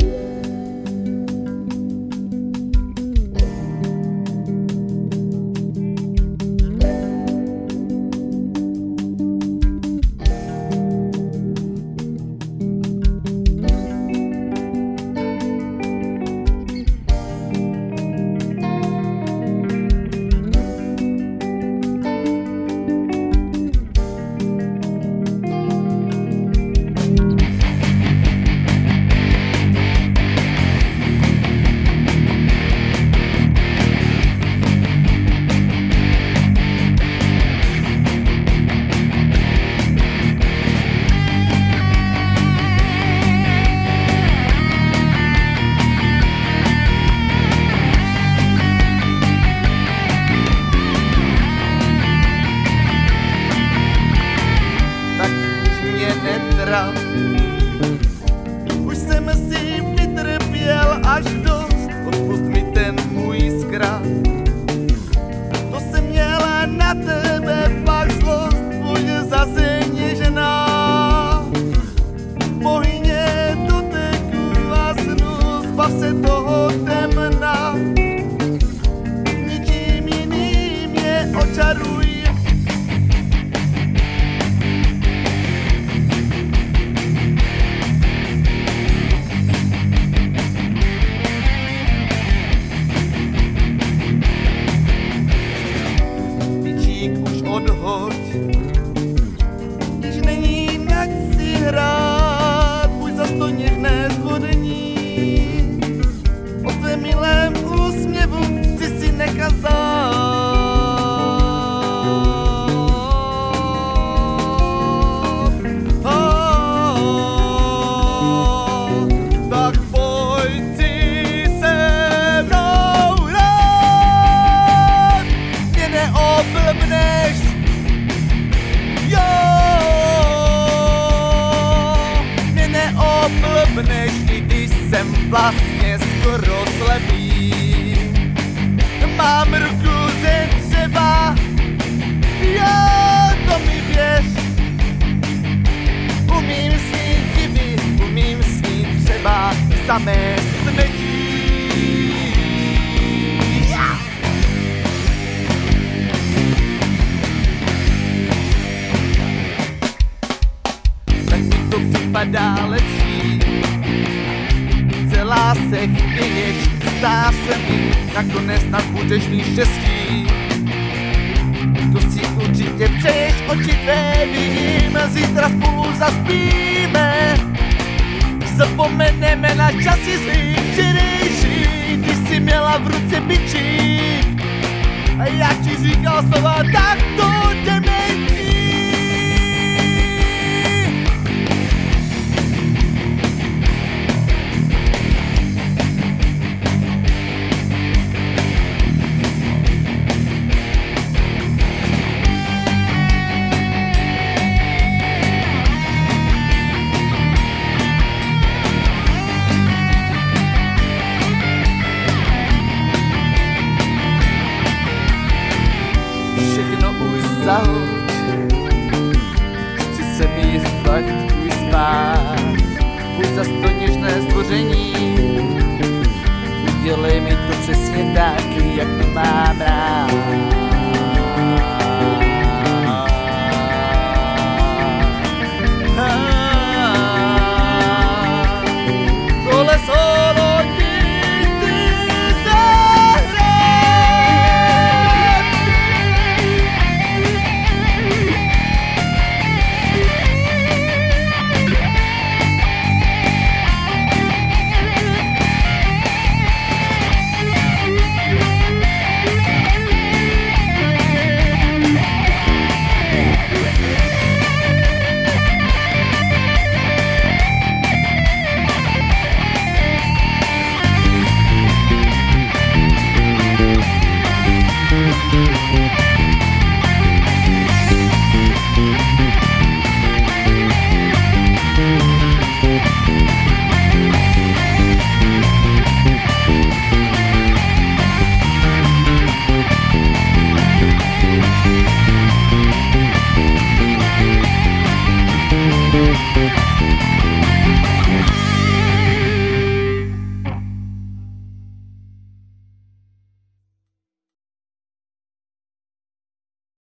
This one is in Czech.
Už jsem si vytrpěl až dost, odpust mi ten můj zkrat. To jsem měla na tebe pak zlost, buď zase něžná. Pohyně doteku a snu, zbav se toho temna. Ničím jiným mě očaruj. Odhoď, když není jak si hrát, buď zas to něžné zvodení. O tvém milém úsměvu chci si nekazat. Tak pojď si se mnou rád, mě neoblbneš. Mě neoblbneš, i když jsem vlastně skoro slepý. Mám ruku ze dřeva, jo, to mi věř. Umím snít chyby, umím snít třeba samé smrti. To připadá lepší, celá se chvěješ, zdá se mi, nakonec snad budeš mít štěstí. To si určitě přeješ, oči tvé vidím, zítra spolu zaspíme. Zapomeneme na časy svých včerejších, když jsi měla v ruce bičík. A jak ti říkal slova, tak to dementí. Zahoď, chci se mít fakt už spát, buď zas to něžné stvoření.